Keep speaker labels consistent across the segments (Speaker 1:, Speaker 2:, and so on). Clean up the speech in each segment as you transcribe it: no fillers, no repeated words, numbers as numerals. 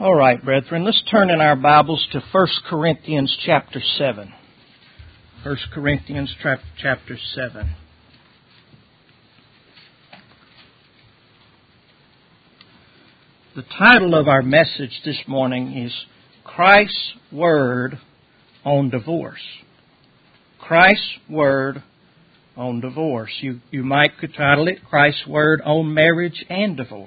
Speaker 1: All right, brethren, let's turn in our Bibles to 1 Corinthians chapter 7. 1 Corinthians chapter 7. The title of our message this morning is Christ's Word on Divorce. Christ's Word on Divorce. You might title it Christ's Word on Marriage and Divorce.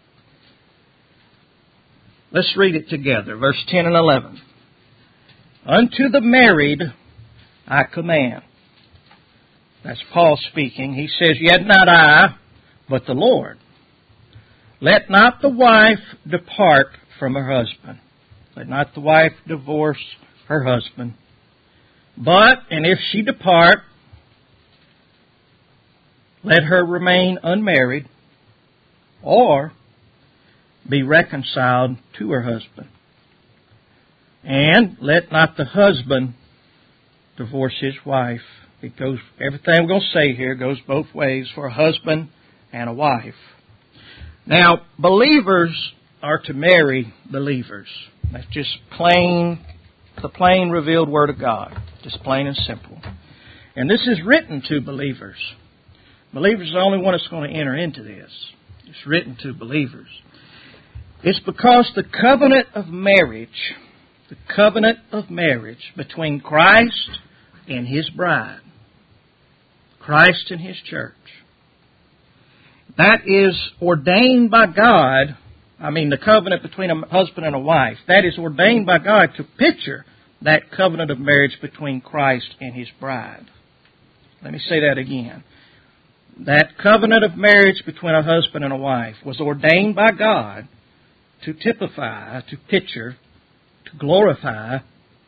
Speaker 1: Let's read it together, verse 10 and 11. Unto the married I command. That's Paul speaking. He says, Yet not I, but the Lord. Let not the wife depart from her husband. Let not the wife divorce her husband. But, and if she depart, let her remain unmarried, or be reconciled to her husband. And let not the husband divorce his wife. It goes, everything we're going to say here goes both ways for a husband and a wife. Now, believers are to marry believers. That's just the plain revealed Word of God. Just plain and simple. And this is written to believers. Believers are the only one that's going to enter into this. It's written to believers. It's because the covenant of marriage between Christ and His bride, Christ and His church, that is ordained by God. The covenant between a husband and a wife, that is ordained by God to picture that covenant of marriage between Christ and His bride. Let me say that again. That covenant of marriage between a husband and a wife was ordained by God to typify, to picture, to glorify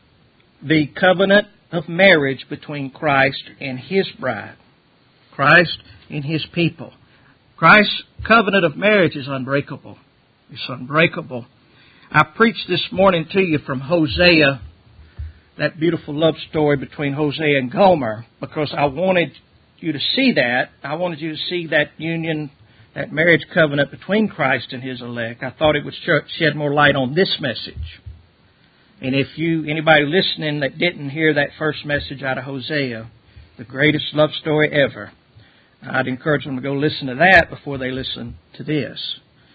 Speaker 1: the covenant of marriage between Christ and His bride, Christ and His people. Christ's covenant of marriage is unbreakable. It's unbreakable. I preached this morning to you from Hosea, that beautiful love story between Hosea and Gomer, because I wanted you to see that. I wanted you to see that union, that marriage covenant between Christ and His elect. I thought it would shed more light on this message. And if anybody listening that didn't hear that first message out of Hosea, the greatest love story ever, I'd encourage them to go listen to that before they listen to this.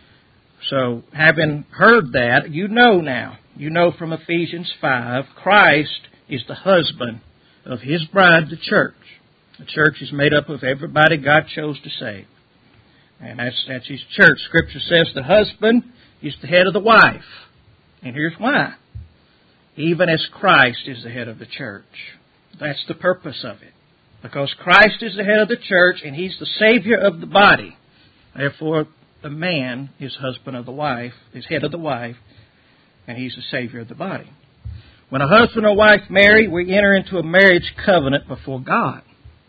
Speaker 1: So, having heard that, you know now. You know from Ephesians 5, Christ is the husband of His bride, the church. The church is made up of everybody God chose to save. And that's His church. Scripture says the husband is the head of the wife. And here's why. Even as Christ is the head of the church. That's the purpose of it. Because Christ is the head of the church and He's the Savior of the body. Therefore, the man is husband of the wife, is head of the wife, and he's the Savior of the body. When a husband or wife marry, we enter into a marriage covenant before God.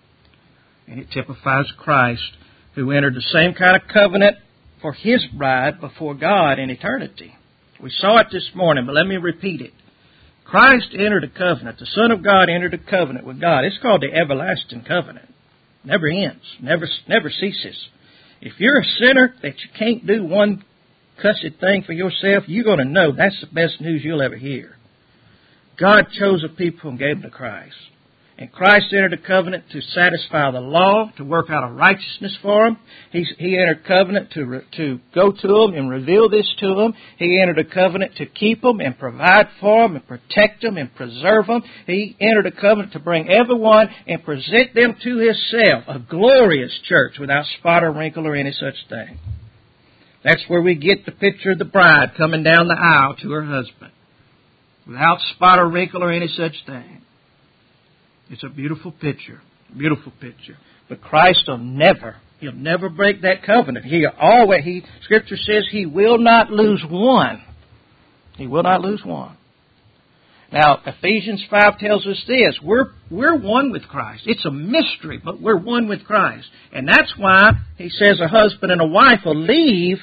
Speaker 1: And it typifies Christ, who entered the same kind of covenant for His bride before God in eternity. We saw it this morning, but let me repeat it. Christ entered a covenant. The Son of God entered a covenant with God. It's called the everlasting covenant. Never ends. Never ceases. If you're a sinner that you can't do one cussed thing for yourself, you're going to know that's the best news you'll ever hear. God chose a people and gave them to Christ. And Christ entered a covenant to satisfy the law, to work out a righteousness for them. He entered a covenant to go to them and reveal this to them. He entered a covenant to keep them and provide for them and protect them and preserve them. He entered a covenant to bring everyone and present them to Himself, a glorious church without spot or wrinkle or any such thing. That's where we get the picture of the bride coming down the aisle to her husband, without spot or wrinkle or any such thing. It's a beautiful picture. Beautiful picture. But Christ He'll never break that covenant. Scripture says He will not lose one. He will not lose one. Now, Ephesians 5 tells us this. We're one with Christ. It's a mystery, but we're one with Christ. And that's why He says a husband and a wife will leave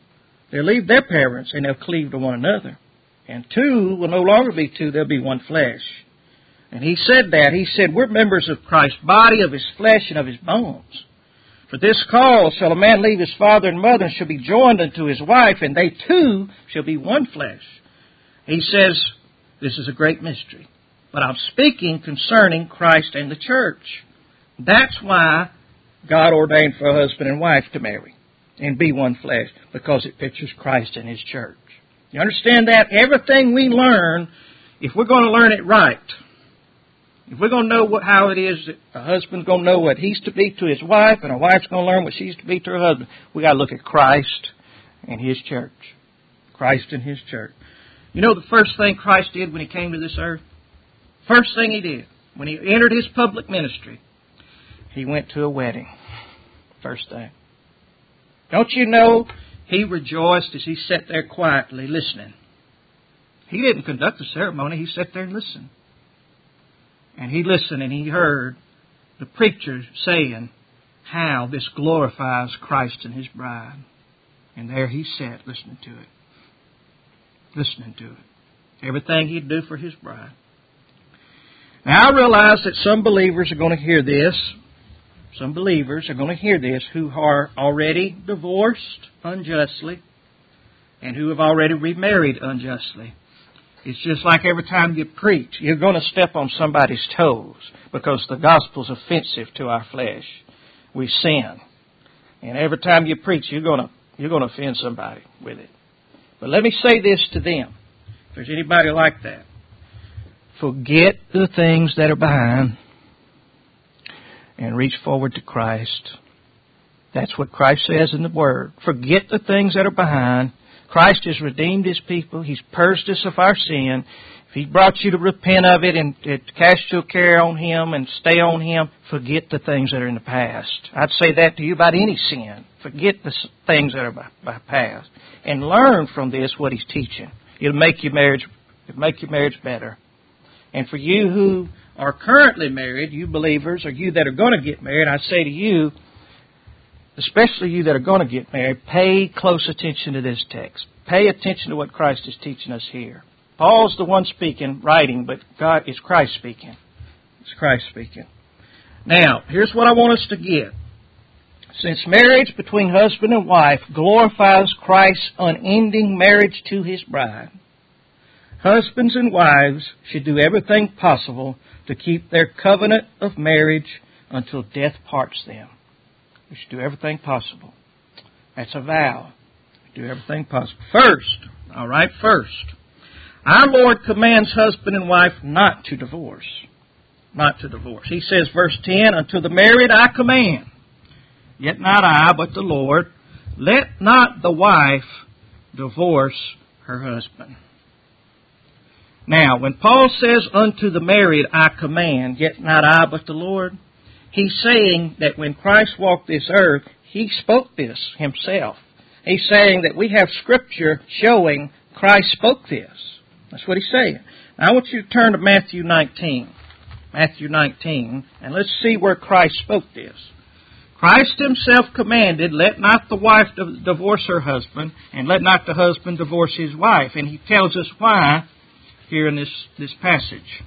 Speaker 1: their parents and they'll cleave to one another. And two will no longer be two, they'll be one flesh. And He said that. He said we're members of Christ's body, of His flesh, and of His bones. For this cause shall a man leave his father and mother and shall be joined unto his wife, and they two shall be one flesh. He says, this is a great mystery. But I'm speaking concerning Christ and the church. That's why God ordained for a husband and wife to marry and be one flesh, because it pictures Christ and His church. You understand that? Everything we learn, if we're going to learn it right, if we're going to know how it is that a husband's going to know what he's to be to his wife, and a wife's going to learn what she's to be to her husband, we got to look at Christ and His church. Christ and His church. You know the first thing Christ did when He came to this earth? First thing He did, when He entered His public ministry, He went to a wedding. First thing. Don't you know He rejoiced as He sat there quietly listening? He didn't conduct the ceremony. He sat there and listened. And He listened and He heard the preacher saying how this glorifies Christ and His bride. And there He sat listening to it. Listening to it. Everything He'd do for His bride. Now I realize that some believers are going to hear this. Some believers are going to hear this who are already divorced unjustly and who have already remarried unjustly. It's just like every time you preach, you're going to step on somebody's toes because the gospel's offensive to our flesh. We sin. And every time you preach, you're going to offend somebody with it. But let me say this to them. If there's anybody like that, forget the things that are behind and reach forward to Christ. That's what Christ says in the Word. Forget the things that are behind. Christ has redeemed His people. He's purged us of our sin. If He brought you to repent of it and to cast your care on Him and stay on Him, forget the things that are in the past. I'd say that to you about any sin. Forget the things that are by past. And learn from this what He's teaching. It'll make your marriage better. And for you who are currently married, you believers, or you that are going to get married, I say to you, especially you that are going to get married, pay close attention to this text. Pay attention to what Christ is teaching us here. Paul's the one speaking, writing, but God is Christ speaking. It's Christ speaking. Now, here's what I want us to get. Since marriage between husband and wife glorifies Christ's unending marriage to His bride, husbands and wives should do everything possible to keep their covenant of marriage until death parts them. We should do everything possible. That's a vow. Do everything possible. First, our Lord commands husband and wife not to divorce. Not to divorce. He says, verse 10, unto the married I command, yet not I, but the Lord, let not the wife divorce her husband. Now, when Paul says, unto the married I command, yet not I, but the Lord, He's saying that when Christ walked this earth, He spoke this Himself. He's saying that we have Scripture showing Christ spoke this. That's what He's saying. Now, I want you to turn to Matthew 19. Matthew 19, and let's see where Christ spoke this. Christ Himself commanded, let not the wife divorce her husband, and let not the husband divorce his wife. And He tells us why here in this passage.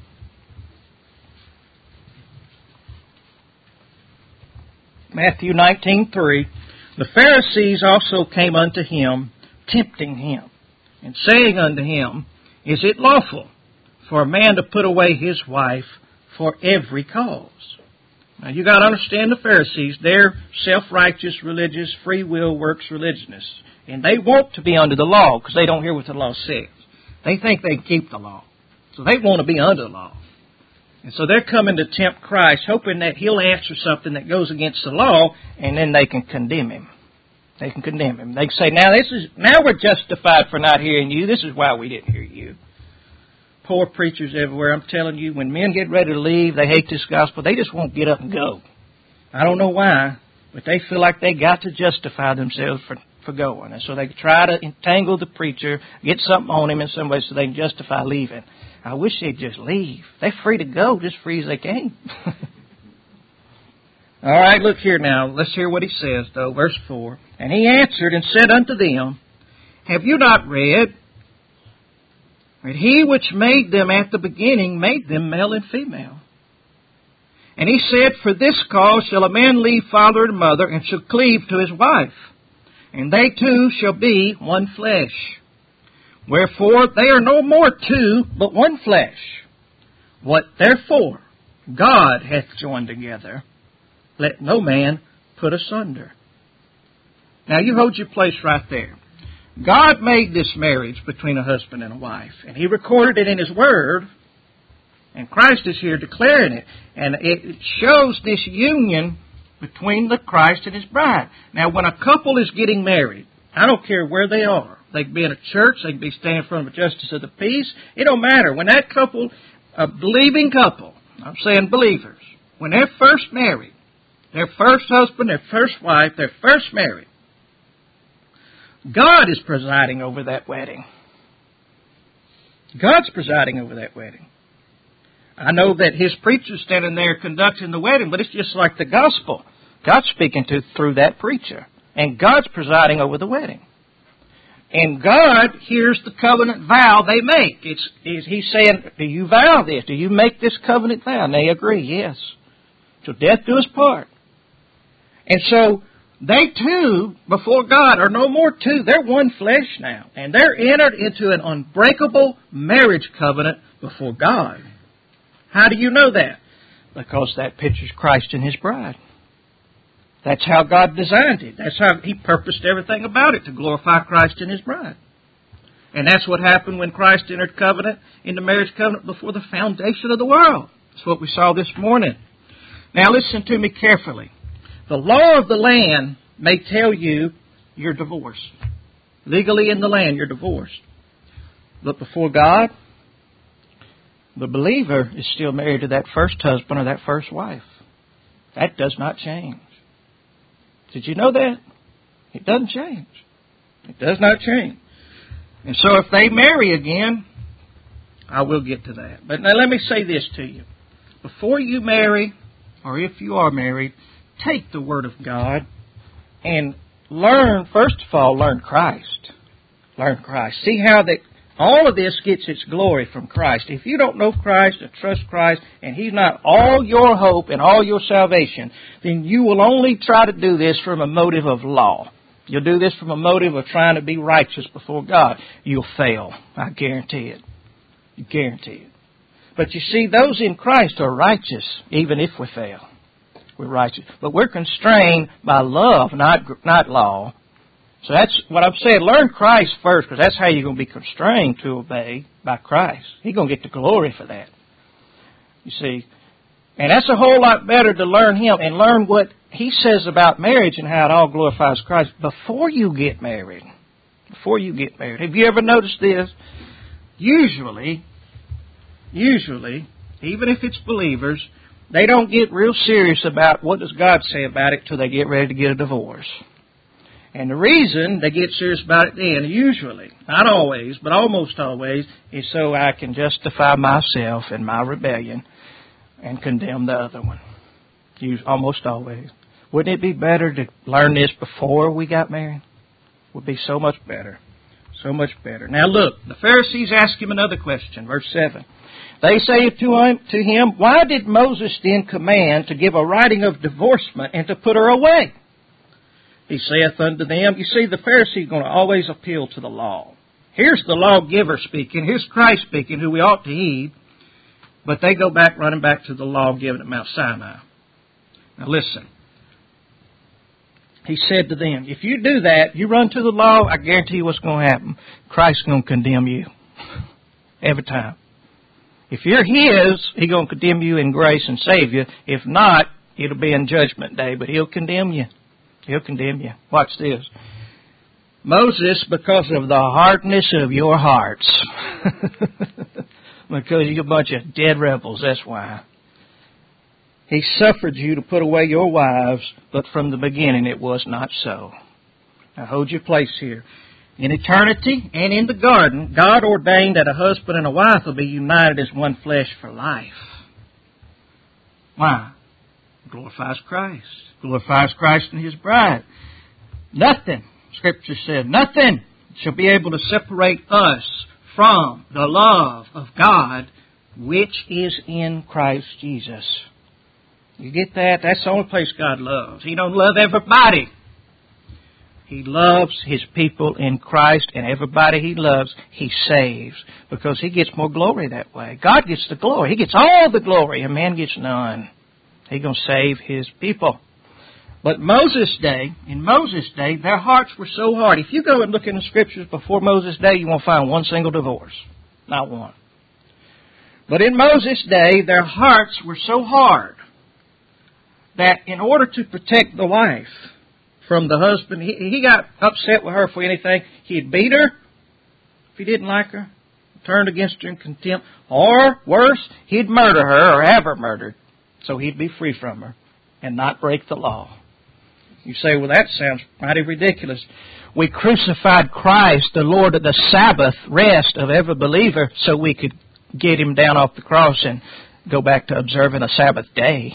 Speaker 1: Matthew 19:3, the Pharisees also came unto Him, tempting Him, and saying unto Him, is it lawful for a man to put away his wife for every cause? Now you got to understand the Pharisees. They're self-righteous, religious, free will works religionists. And they want to be under the law because they don't hear what the law says. They think they can keep the law. So they want to be under the law. And so they're coming to tempt Christ, hoping that He'll answer something that goes against the law, and then they can condemn Him. They can condemn Him. They can say, now we're justified for not hearing you. This is why we didn't hear you. Poor preachers everywhere. I'm telling you, when men get ready to leave, they hate this gospel. They just won't get up and go. I don't know why, but they feel like they got to justify themselves for going. And so they try to entangle the preacher, get something on him in some way so they can justify leaving. I wish they'd just leave. They're free to go, just free as they came. All right, look here now. Let's hear what He says, though. Verse 4. And He answered and said unto them, have you not read that He which made them at the beginning made them male and female? And he said, For this cause shall a man leave father and mother, and shall cleave to his wife, and they two shall be one flesh. Wherefore they are no more two, but one flesh. What therefore God hath joined together, let no man put asunder. Now you hold your place right there. God made this marriage between a husband and a wife, and He recorded it in His Word, and Christ is here declaring it. And it shows this union between the Christ and His bride. Now when a couple is getting married, I don't care where they are. They can be in a church, they can be standing in front of a justice of the peace. It don't matter. When that couple, a believing couple, I'm saying believers, when they're first married, their first husband, their first wife, they're first married, God is presiding over that wedding. God's presiding over that wedding. I know that His preacher's standing there conducting the wedding, but it's just like the gospel. God's speaking through that preacher. And God's presiding over the wedding. And God hears the covenant vow they make. He's saying, do you vow this? Do you make this covenant vow? And they agree, yes. Till death do us part. And so they two, before God, are no more two. They're one flesh now. And they're entered into an unbreakable marriage covenant before God. How do you know that? Because that pictures Christ and His bride. That's how God designed it. That's how He purposed everything about it, to glorify Christ and His bride. And that's what happened when Christ entered covenant, in the marriage covenant, before the foundation of the world. That's what we saw this morning. Now listen to me carefully. The law of the land may tell you you're divorced. Legally in the land, you're divorced. But before God, the believer is still married to that first husband or that first wife. That does not change. Did you know that? It doesn't change. It does not change. And so if they marry again, I will get to that. But now let me say this to you. Before you marry, or if you are married, take the Word of God and learn, first of all, learn Christ. Learn Christ. See how that all of this gets its glory from Christ. If you don't know Christ and trust Christ, and He's not all your hope and all your salvation, then you will only try to do this from a motive of law. You'll do this from a motive of trying to be righteous before God. You'll fail. I guarantee it. You guarantee it. But you see, those in Christ are righteous, even if we fail. We're righteous. But we're constrained by love, not law. So that's what I'm saying. Learn Christ first, because that's how you're going to be constrained to obey by Christ. He's going to get the glory for that. You see. And that's a whole lot better to learn Him and learn what He says about marriage and how it all glorifies Christ before you get married. Before you get married. Have you ever noticed this? Usually, even if it's believers, they don't get real serious about what does God say about it till they get ready to get a divorce. And the reason they get serious about it then, usually, not always, but almost always, is so I can justify myself and my rebellion and condemn the other one. Almost always. Wouldn't it be better to learn this before we got married? Would be so much better. So much better. Now look, the Pharisees ask Him another question, verse 7. They say to him, Why did Moses then command to give a writing of divorcement and to put her away? He saith unto them, you see, the Pharisee is going to always appeal to the law. Here's the lawgiver speaking. Here's Christ speaking, who we ought to heed. But they go back, running back to the law given at Mount Sinai. Now listen. He said to them, if you do that, you run to the law, I guarantee you what's going to happen. Christ's going to condemn you. Every time. If you're His, He's going to condemn you in grace and save you. If not, it'll be in judgment day, but He'll condemn you. He'll condemn you. Watch this. Moses, because of the hardness of your hearts, because you're a bunch of dead rebels, that's why. He suffered you to put away your wives, but from the beginning it was not so. Now hold your place here. In eternity and in the garden, God ordained that a husband and a wife will be united as one flesh for life. Why? Glorifies Christ. Glorifies Christ and His bride. Nothing, Scripture said, nothing shall be able to separate us from the love of God which is in Christ Jesus. You get that? That's the only place God loves. He don't love everybody. He loves His people in Christ, and everybody He loves, He saves, because He gets more glory that way. God gets the glory. He gets all the glory, and man gets none. He's going to save His people. But in Moses' day, their hearts were so hard. If you go and look in the Scriptures before Moses' day, you won't find one single divorce. Not one. But in Moses' day, their hearts were so hard that in order to protect the wife from the husband, he got upset with her for anything. He'd beat her if he didn't like her, turned against her in contempt, or worse, he'd murder her or have her murdered so he'd be free from her and not break the law. You say, well, that sounds mighty ridiculous. We crucified Christ, the Lord of the Sabbath rest of every believer, so we could get Him down off the cross and go back to observing a Sabbath day.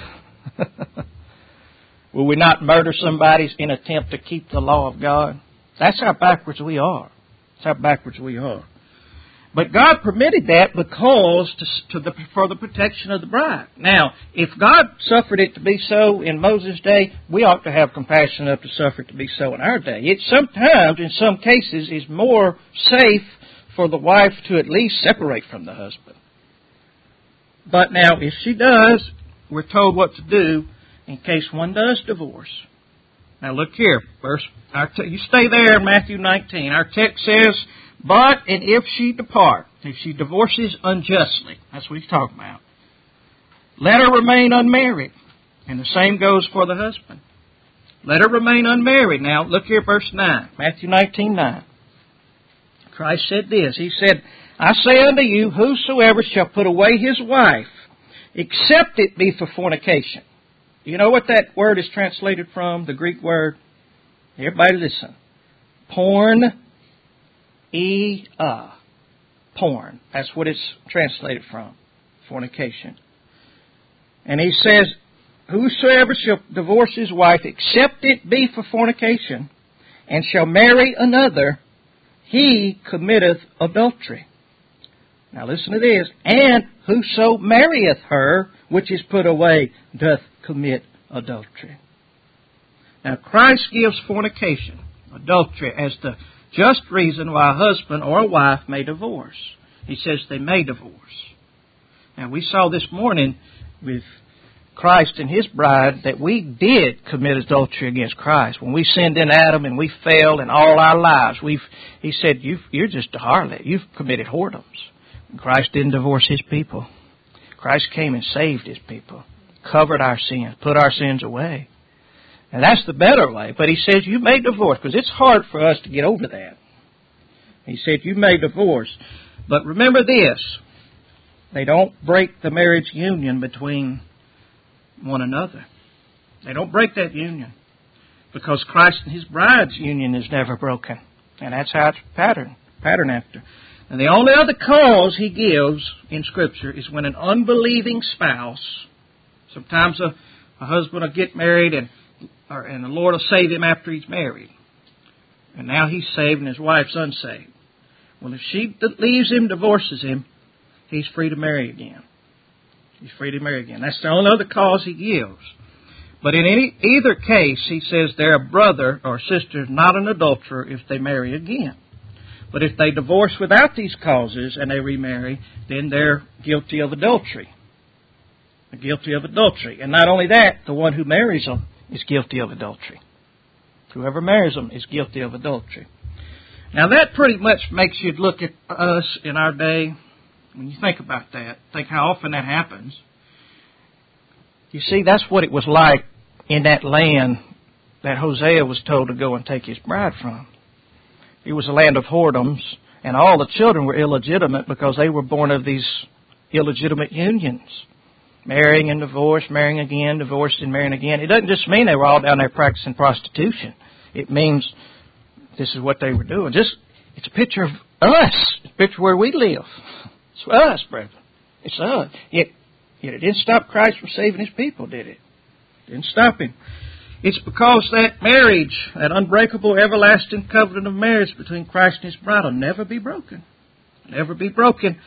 Speaker 1: Will we not murder somebody in an attempt to keep the law of God? That's how backwards we are. That's how backwards we are. But God permitted that because for the protection of the bride. Now, if God suffered it to be so in Moses' day, we ought to have compassion enough to suffer it to be so in our day. It sometimes, in some cases, is more safe for the wife to at least separate from the husband. But now, if she does, we're told what to do in case one does divorce. Now look here, you stay there in Matthew 19. Our text says, but, and if she depart, if she divorces unjustly, that's what he's talking about, let her remain unmarried. And the same goes for the husband. Let her remain unmarried. Now look here, verse 9, Matthew 19:9. Christ said this, He said, I say unto you, whosoever shall put away his wife, except it be for fornication. You know what that word is translated from? The Greek word? Everybody listen. Porn. Porn. That's what it's translated from. Fornication. And he says, whosoever shall divorce his wife, except it be for fornication, and shall marry another, he committeth adultery. Now listen to this. And whoso marrieth her, which is put away, doth commit adultery. Now Christ gives fornication, adultery, as the just reason why a husband or a wife may divorce. He says they may divorce. Now we saw this morning with Christ and His bride that we did commit adultery against Christ. When we sinned in Adam and we failed in all our lives, He said, you're just a harlot. You've committed whoredoms. And Christ didn't divorce His people. Christ came and saved His people, covered our sins, put our sins away. And that's the better way. But He says you may divorce, because it's hard for us to get over that. He said you may divorce. But remember this, they don't break the marriage union between one another. They don't break that union, because Christ and His bride's union is never broken. And that's how it's pattern after. And the only other cause He gives in Scripture is when an unbelieving spouse, sometimes a husband will get married and the Lord will save him after he's married. And now he's saved and his wife's unsaved. Well, if she leaves him, divorces him, he's free to marry again. He's free to marry again. That's the only other cause He gives. But in either case, He says they're a brother or sister, not an adulterer, if they marry again. But if they divorce without these causes and they remarry, then they're guilty of adultery. They're guilty of adultery. And not only that, the one who marries them is guilty of adultery. Whoever marries them is guilty of adultery. Now that pretty much makes you look at us in our day. When you think about that, think how often that happens. You see, that's what it was like in that land that Hosea was told to go and take his bride from. It was a land of whoredoms, and all the children were illegitimate because they were born of these illegitimate unions. Marrying and divorce, marrying again, divorced and marrying again. It doesn't just mean they were all down there practicing prostitution. It means this is what they were doing. It's a picture of us. It's a picture where we live. It's us, brethren. It's us. Yet it didn't stop Christ from saving His people, did it? It didn't stop Him. It's because that marriage, that unbreakable, everlasting covenant of marriage between Christ and His bride will never be broken. Never be broken.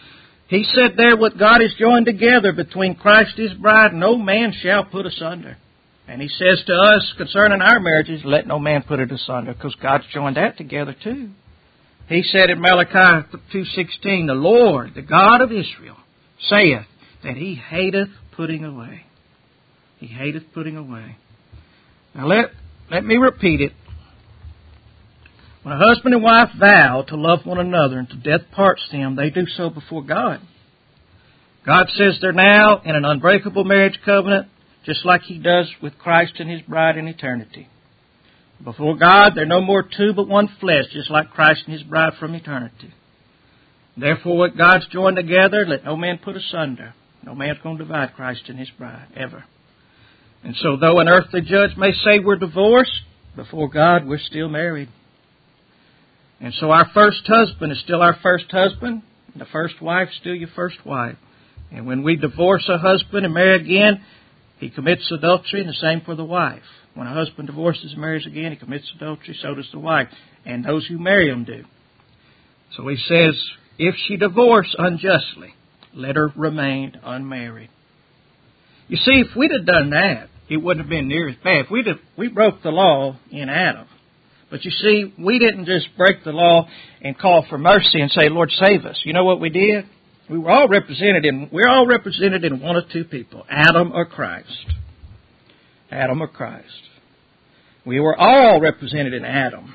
Speaker 1: He said there, what God has joined together between Christ and His bride, no man shall put asunder. And He says to us concerning our marriages, let no man put it asunder, because God's joined that together too. He said in Malachi 2:16, the Lord, the God of Israel, saith that He hateth putting away. He hateth putting away. Now let me repeat it. When a husband and wife vow to love one another and to death parts them, they do so before God. God says they're now in an unbreakable marriage covenant, just like He does with Christ and His bride in eternity. Before God, they're no more two but one flesh, just like Christ and His bride from eternity. Therefore, what God's joined together, let no man put asunder. No man's going to divide Christ and His bride, ever. And so though an earthly judge may say we're divorced, before God we're still married. And so our first husband is still our first husband, and the first wife is still your first wife. And when we divorce a husband and marry again, he commits adultery, and the same for the wife. When a husband divorces and marries again, he commits adultery, so does the wife. And those who marry him do. So he says, if she divorce unjustly, let her remain unmarried. You see, if we'd have done that, it wouldn't have been near as bad. We broke the law in Adam. But you see, we didn't just break the law and call for mercy and say, Lord, save us. You know what we did? We're all represented in one of two people, Adam or Christ. Adam or Christ. We were all represented in Adam.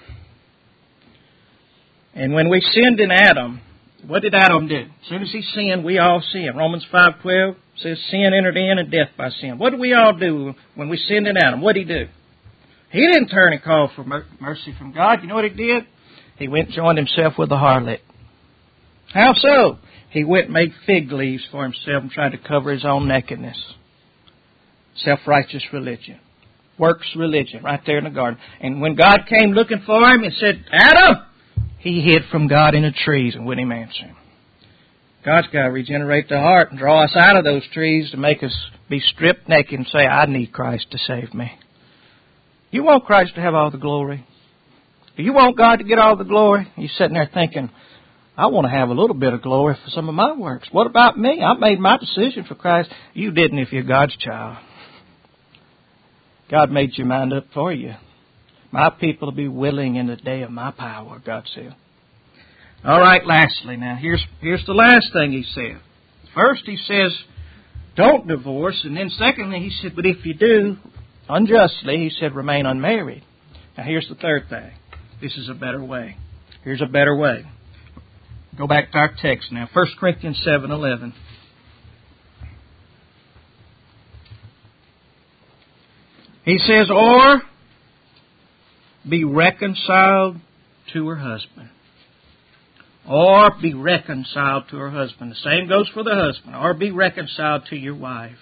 Speaker 1: And when we sinned in Adam, what did Adam do? As soon as he sinned, we all sinned. Romans 5:12 says sin entered in and death by sin. What did we all do when we sinned in Adam? What did he do? He didn't turn and call for mercy from God. You know what he did? He went and joined himself with a harlot. How so? He went and made fig leaves for himself and tried to cover his own nakedness. Self-righteous religion. Works religion right there in the garden. And when God came looking for him and said, Adam, he hid from God in the trees and wouldn't even answer him. God's got to regenerate the heart and draw us out of those trees to make us be stripped naked and say, I need Christ to save me. You want Christ to have all the glory? Do you want God to get all the glory? You're sitting there thinking, I want to have a little bit of glory for some of my works. What about me? I made my decision for Christ. You didn't if you're God's child. God made your mind up for you. My people will be willing in the day of my power, God said. All right, lastly now, here's the last thing he said. First he says, don't divorce. And then secondly, he said, but if you do, unjustly, he said, remain unmarried. Now here's the third thing. This is a better way. Here's a better way. Go back to our text now. 1 Corinthians 7:11. He says, or be reconciled to her husband. Or be reconciled to her husband. The same goes for the husband. Or be reconciled to your wife.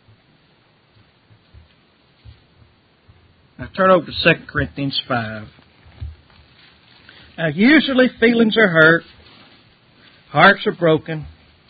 Speaker 1: Now turn over to 2 Corinthians 5. Now usually feelings are hurt. Hearts are broken.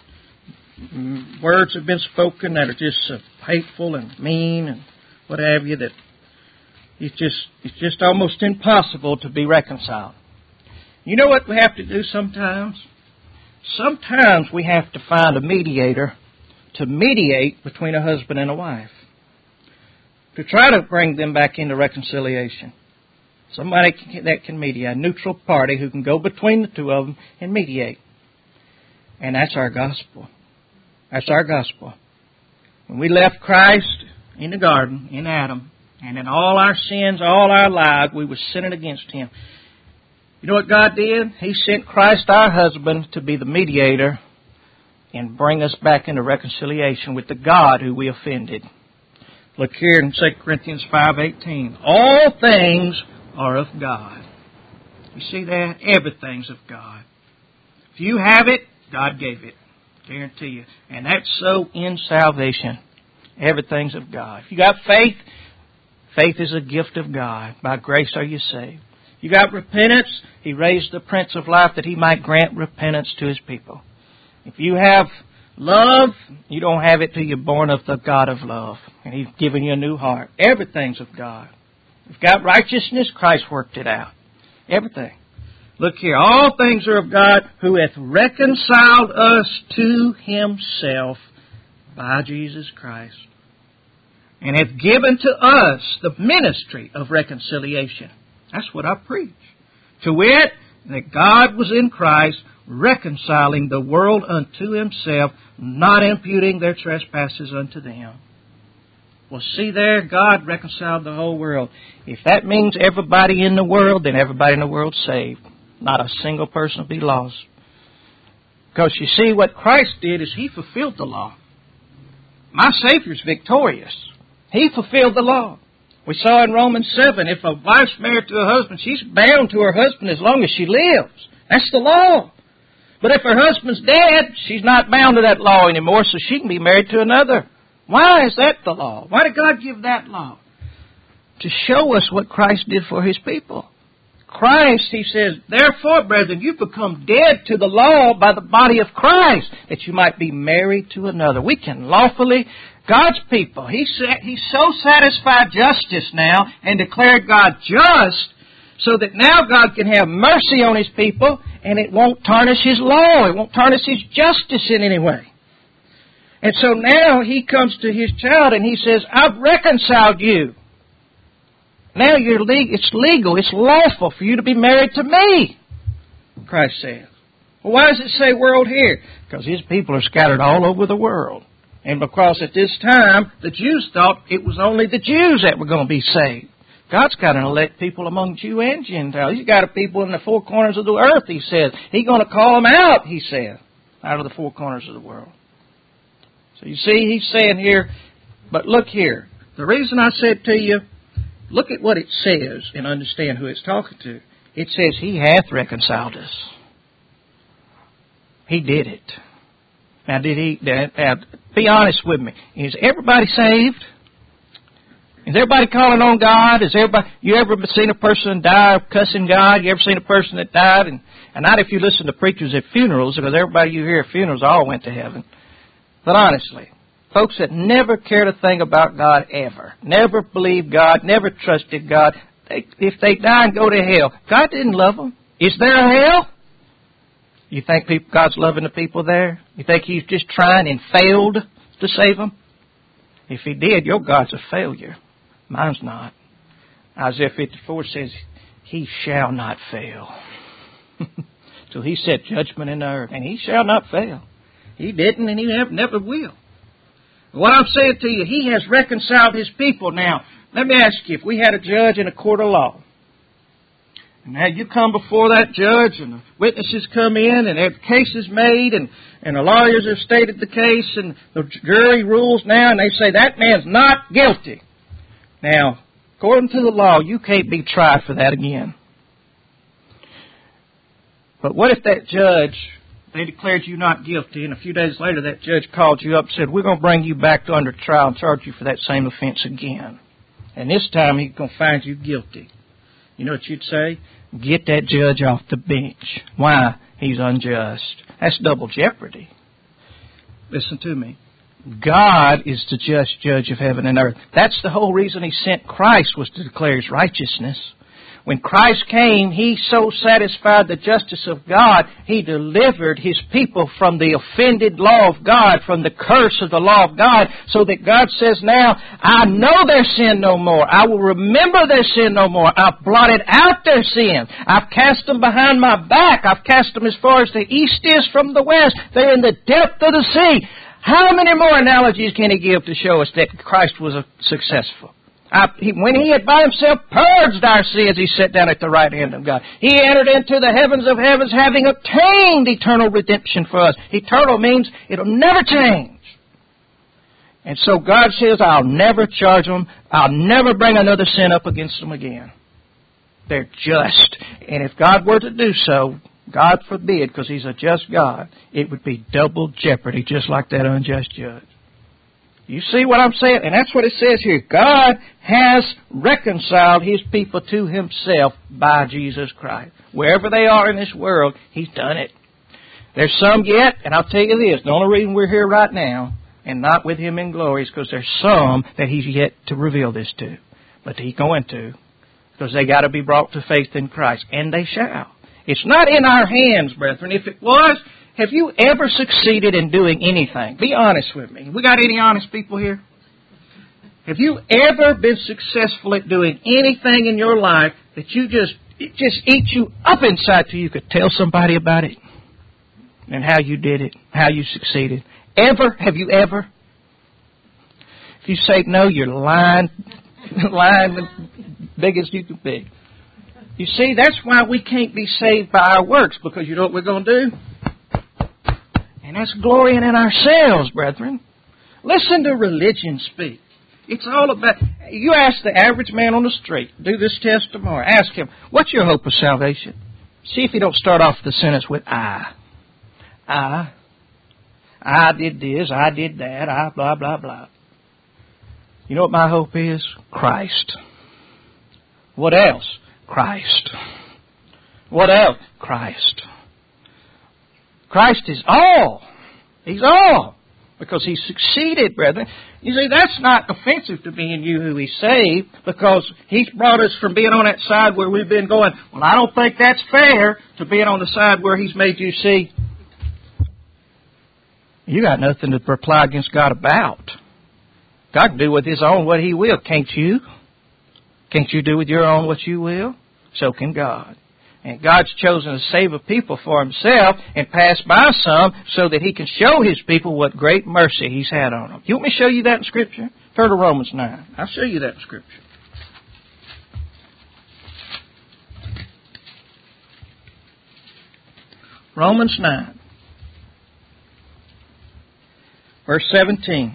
Speaker 1: Words have been spoken that are just hateful and mean and what have you, that it's just almost impossible to be reconciled. You know what we have to do sometimes? Sometimes we have to find a mediator to mediate between a husband and a wife, to try to bring them back into reconciliation. Somebody that can mediate, a neutral party who can go between the two of them and mediate. And that's our gospel. That's our gospel. When we left Christ in the garden, in Adam, and in all our sins, all our lives, we were sinning against Him. You know what God did? He sent Christ, our husband, to be the mediator and bring us back into reconciliation with the God who we offended. Look here in 2 Corinthians 5:18. All things are of God. You see that? Everything's of God. If you have it, God gave it. Guarantee you. And that's so in salvation. Everything's of God. If you got faith, faith is a gift of God. By grace are you saved. You got repentance, He raised the Prince of Life that He might grant repentance to His people. If you have love, you don't have it till you're born of the God of love. And He's given you a new heart. Everything's of God. If you've got righteousness, Christ worked it out. Everything. Look here, all things are of God, who hath reconciled us to Himself by Jesus Christ, and hath given to us the ministry of reconciliation. That's what I preach. To wit, that God was in Christ, reconciling the world unto Himself, not imputing their trespasses unto them. Well, see there, God reconciled the whole world. If that means everybody in the world, then everybody in the world's saved. Not a single person will be lost. Because you see, what Christ did is He fulfilled the law. My Savior's victorious. He fulfilled the law. We saw in Romans 7, if a wife's married to a husband, she's bound to her husband as long as she lives. That's the law. But if her husband's dead, she's not bound to that law anymore, so she can be married to another. Why is that the law? Why did God give that law? To show us what Christ did for His people. Christ, He says, therefore, brethren, you've become dead to the law by the body of Christ, that you might be married to another. We can lawfully, God's people, He's so satisfied justice now and declared God just, so that now God can have mercy on His people, and it won't tarnish His law. It won't tarnish His justice in any way. And so now He comes to His child and He says, I've reconciled you. Now it's legal, it's lawful for you to be married to me, Christ says. Well, why does it say world here? Because His people are scattered all over the world. And because at this time, the Jews thought it was only the Jews that were going to be saved. God's got an elect people among Jew and Gentile. He's got a people in the four corners of the earth, He says. He's going to call them out, He said, out of the four corners of the world. So you see, He's saying here, but look here. The reason I said to you, look at what it says and understand who it's talking to. It says He hath reconciled us. He did it. Now, did He? Be honest with me. Is everybody saved? Is everybody calling on God? You ever seen a person die of cussing God? You ever seen a person that died? And not if you listen to preachers at funerals, because everybody you hear at funerals all went to heaven. But honestly, folks that never cared a thing about God ever, never believed God, never trusted God, if they die and go to hell, God didn't love them. Is there a hell? You think God's loving the people there? You think He's just trying and failed to save them? If He did, your God's a failure. Mine's not. Isaiah 54 says, He shall not fail. So He set judgment in the earth, and He shall not fail. He didn't, and He never will. What I'm saying to you, He has reconciled His people. Now, let me ask you, if we had a judge in a court of law, and now you come before that judge, and the witnesses come in, and the case is made, and the lawyers have stated the case, and the jury rules now, and they say, that man's not guilty. Now, according to the law, you can't be tried for that again. But what if that judge, they declared you not guilty, and a few days later that judge called you up and said, we're going to bring you back under trial and charge you for that same offense again. And this time He's going to find you guilty. You know what you'd say? Get that judge off the bench. Why? He's unjust. That's double jeopardy. Listen to me. God is the just judge of heaven and earth. That's the whole reason He sent Christ, was to declare His righteousness. When Christ came, He so satisfied the justice of God, He delivered His people from the offended law of God, from the curse of the law of God, so that God says now, I know their sin no more. I will remember their sin no more. I've blotted out their sin. I've cast them behind my back. I've cast them as far as the east is from the west. They're in the depth of the sea. How many more analogies can He give to show us that Christ was successful? When He had by Himself purged our sins, He sat down at the right hand of God. He entered into the heavens of heavens, having obtained eternal redemption for us. Eternal means it'll never change. And so God says, I'll never charge them. I'll never bring another sin up against them again. They're just. And if God were to do so, God forbid, because He's a just God, it would be double jeopardy, just like that unjust judge. You see what I'm saying? And that's what it says here. God has reconciled His people to Himself by Jesus Christ. Wherever they are in this world, He's done it. There's some yet, and I'll tell you this, the only reason we're here right now and not with Him in glory is because there's some that He's yet to reveal this to. But He's going to, because they got to be brought to faith in Christ. And they shall. It's not in our hands, brethren. If it was, have you ever succeeded in doing anything? Be honest with me. We got any honest people here? Have you ever been successful at doing anything in your life that it just eats you up inside till you could tell somebody about it? And how you did it, how you succeeded. Ever? Have you ever? If you say no, you're lying as big as you can be. You see, that's why we can't be saved by our works, because you know what we're going to do? And that's glorying in ourselves, brethren. Listen to religion speak. It's all about, you ask the average man on the street, do this test tomorrow, ask him, what's your hope of salvation? See if he don't start off the sentence with I did this, I did that, I blah, blah, blah. You know what my hope is? Christ. What else? Christ. What else? Christ. Christ is all. He's all. Because He succeeded, brethren. You see, that's not offensive to me and you who He saved, because He's brought us from being on that side where we've been going, well, I don't think that's fair, to being on the side where He's made you see, you got nothing to reply against God about. God can do with His own what He will, can't you? Can't you do with your own what you will? So can God. And God's chosen to save a people for Himself and pass by some so that He can show His people what great mercy He's had on them. You want me to show you that in Scripture? Turn to Romans 9. I'll show you that in Scripture. Romans 9. Verse 17.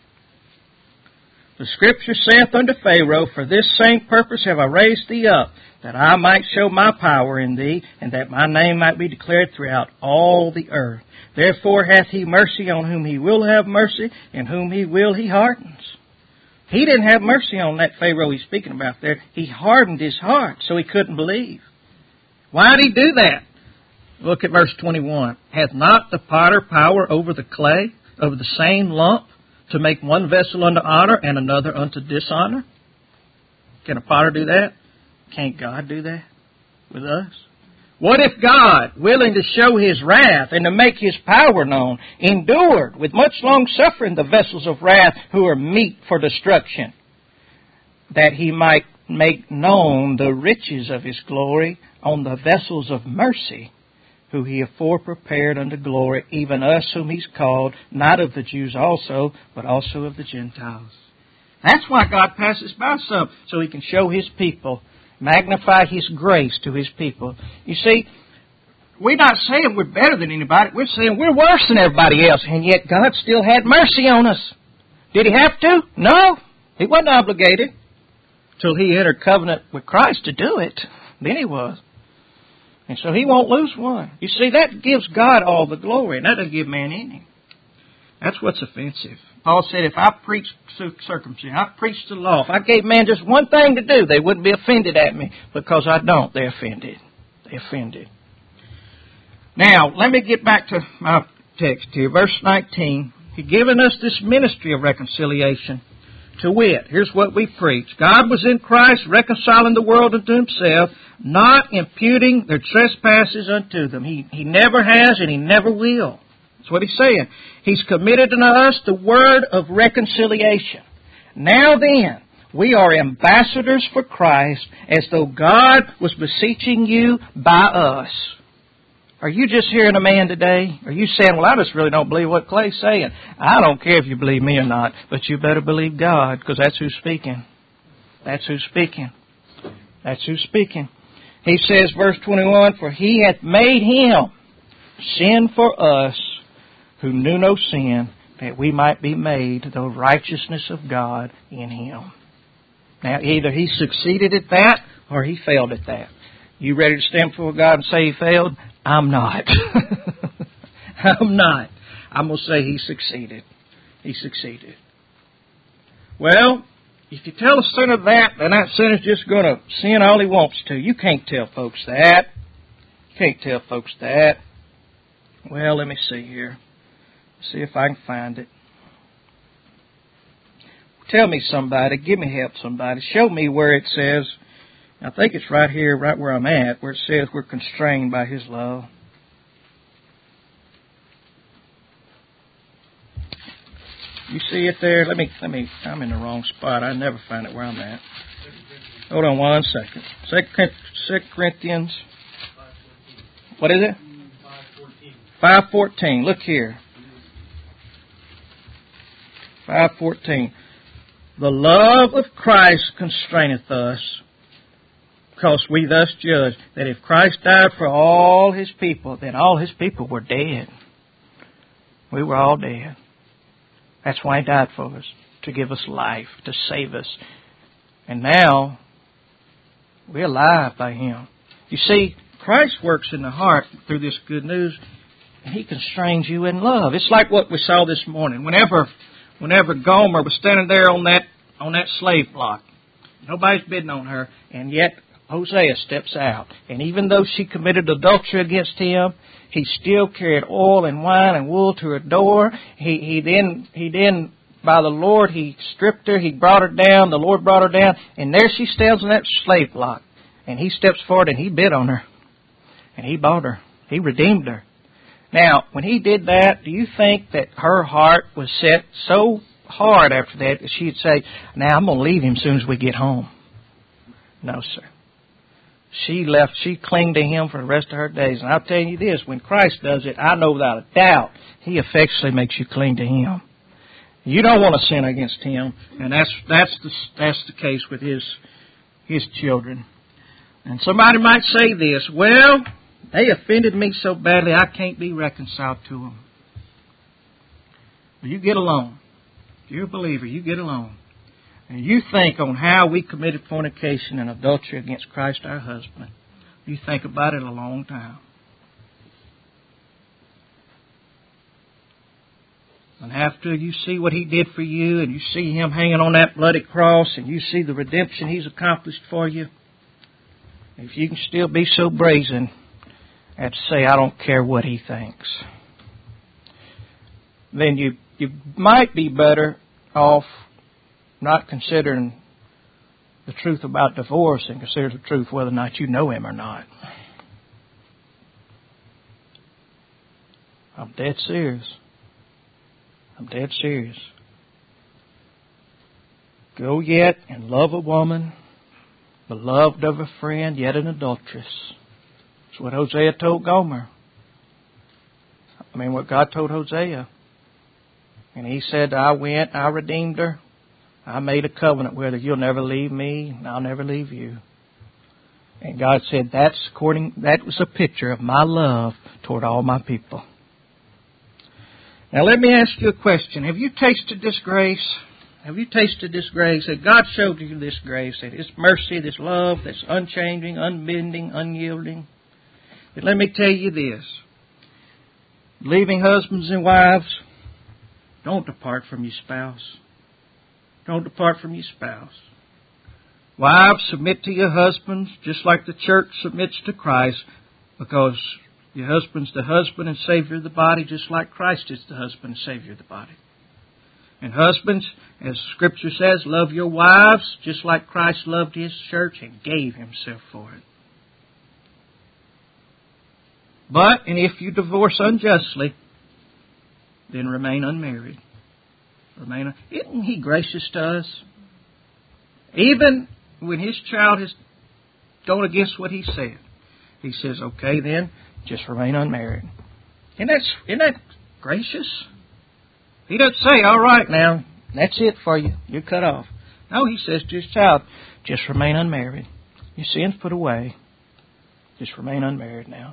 Speaker 1: The Scripture saith unto Pharaoh, for this same purpose have I raised thee up, that I might show my power in thee, and that my name might be declared throughout all the earth. Therefore hath He mercy on whom He will have mercy, and whom He will He hardens. He didn't have mercy on that Pharaoh He's speaking about there. He hardened his heart so he couldn't believe. Why did He do that? Look at verse 21. Hath not the potter power over the clay, over the same lump, to make one vessel unto honor and another unto dishonor? Can a potter do that? Can't God do that with us? What if God, willing to show His wrath and to make His power known, endured with much long suffering the vessels of wrath who are meet for destruction, that He might make known the riches of His glory on the vessels of mercy, who He afore prepared unto glory, even us whom He's called, not of the Jews also, but also of the Gentiles. That's why God passes by some, so He can show His people, magnify His grace to His people. You see, we're not saying we're better than anybody. We're saying we're worse than everybody else, and yet God still had mercy on us. Did He have to? No. He wasn't obligated till He entered covenant with Christ to do it. Then He was. And so He won't lose one. You see, that gives God all the glory, and that doesn't give man any. That's what's offensive. Paul said, if I preached circumcision, I preached the law, if I gave man just one thing to do, they wouldn't be offended at me. Because I don't, they're offended. They're offended. Now, let me get back to my text here. Verse 19. He's given us this ministry of reconciliation. To wit, here's what we preach. God was in Christ reconciling the world unto Himself, not imputing their trespasses unto them. He never has and He never will. That's what He's saying. He's committed unto us the word of reconciliation. Now then, we are ambassadors for Christ, as though God was beseeching you by us. Are you just hearing a man today? Are you saying, well, I just really don't believe what Clay's saying? I don't care if you believe me or not, but you better believe God, because that's who's speaking. That's who's speaking. That's who's speaking. He says, verse 21, for He hath made Him sin for us, who knew no sin, that we might be made the righteousness of God in Him. Now, either He succeeded at that, or He failed at that. You ready to stand before God and say He failed? I'm not. I'm not. I'm going to say He succeeded. He succeeded. Well, if you tell a sinner that, then that sinner's just going to sin all he wants to. You can't tell folks that. You can't tell folks that. Well, let me see here. See if I can find it. Tell me somebody. Give me help somebody. Show me where it says I think it's right here, right where I'm at, where it says we're constrained by His love. You see it there? Let me. I'm in the wrong spot. I never find it where I'm at. Hold on one second. 2 Corinthians. What is it? 5:14. Look here. 5:14. The love of Christ constraineth us, because we thus judge that if Christ died for all His people, then all His people were dead. We were all dead. That's why He died for us, to give us life, to save us. And now, we're alive by Him. You see, Christ works in the heart through this good news, and He constrains you in love. It's like what we saw this morning. Whenever Gomer was standing there on that slave block, nobody's bidding on her, and yet Hosea steps out. And even though she committed adultery against him, he still carried oil and wine and wool to her door. He then, by the Lord, He stripped her. He brought her down. The Lord brought her down. And there she stands on that slave block. And He steps forward and He bid on her. And He bought her. He redeemed her. Now, when He did that, do you think that her heart was set so hard after that she'd say, now I'm going to leave him as soon as we get home? No, sir. She clung to Him for the rest of her days. And I'll tell you this, when Christ does it, I know without a doubt, He affectionately makes you cling to Him. You don't want to sin against Him, and that's the case with His children. And somebody might say this, well, they offended me so badly I can't be reconciled to them. Well, you get along. If you're a believer, you get along. And you think on how we committed fornication and adultery against Christ our husband. You think about it a long time. And after you see what He did for you, and you see Him hanging on that bloody cross, and you see the redemption He's accomplished for you, if you can still be so brazen as to say, I don't care what He thinks, then you might be better off not considering the truth about divorce and consider the truth whether or not you know Him or not. I'm dead serious. I'm dead serious. Go yet and love a woman, beloved of a friend, yet an adulteress. That's what Hosea told Gomer. What God told Hosea. And he said, I went, I redeemed her. I made a covenant with her. You'll never leave me, and I'll never leave you. And God said, that was a picture of my love toward all my people. Now let me ask you a question. Have you tasted this grace? Have you tasted this grace? That God showed you this grace, that His mercy, this love that's unchanging, unbending, unyielding. But let me tell you this. Leaving husbands and wives, don't depart from your spouse. Don't depart from your spouse. Wives, submit to your husbands just like the church submits to Christ, because your husband's the husband and Savior of the body, just like Christ is the husband and Savior of the body. And husbands, as Scripture says, love your wives just like Christ loved His church and gave Himself for it. And if you divorce unjustly, then remain unmarried. Isn't He gracious to us? Even when His child has gone against what He said, He says, okay then, just remain unmarried. Isn't that gracious? He doesn't say, all right now, that's it for you. You're cut off. No, He says to His child, just remain unmarried. Your sin's put away. Just remain unmarried now.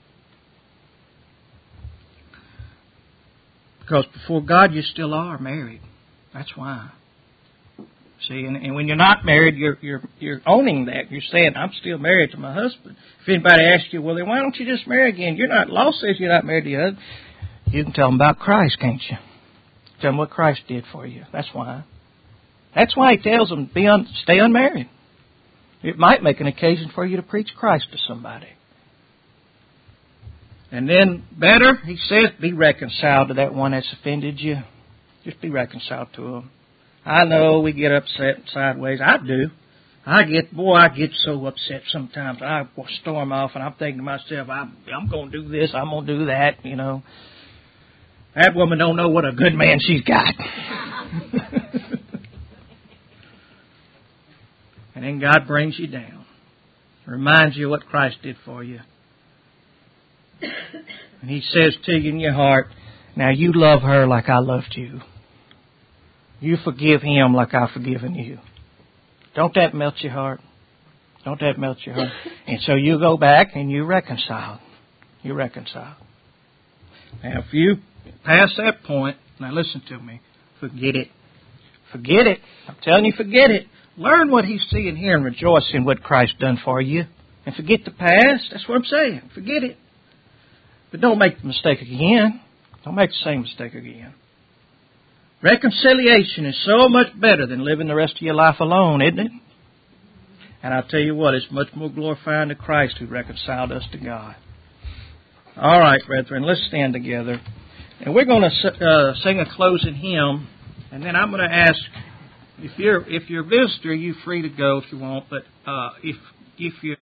Speaker 1: Because before God, you still are married. That's why. See, and when you're not married, you're owning that. You're saying, I'm still married to my husband. If anybody asks you, well, then why don't you just marry again? Law says you're not married to your husband. You can tell them about Christ, can't you? Tell them what Christ did for you. That's why. That's why He tells them, stay unmarried. It might make an occasion for you to preach Christ to somebody. And then better, He says, be reconciled to that one that's offended you. Just be reconciled to them. I know we get upset sideways. I do. I get so upset sometimes. I will storm off, and I'm thinking to myself, I'm going to do this, I'm going to do that, you know. That woman don't know what a good man she's got. And then God brings you down. Reminds you what Christ did for you. And He says to you in your heart, now you love her like I loved you. You forgive him like I've forgiven you. Don't that melt your heart? Don't that melt your heart? And so you go back and you reconcile. You reconcile. Now if you pass that point, now listen to me, forget it. Forget it. I'm telling you, forget it. Learn what He's seeing here and rejoice in what Christ done for you. And forget the past. That's what I'm saying. Forget it. But don't make the mistake again. Don't make the same mistake again. Reconciliation is so much better than living the rest of your life alone, isn't it? And I'll tell you what, it's much more glorifying to Christ who reconciled us to God. All right, brethren, let's stand together. And we're going to sing a closing hymn. And then I'm going to ask, if you're a visitor, you're free to go if you want. But if you're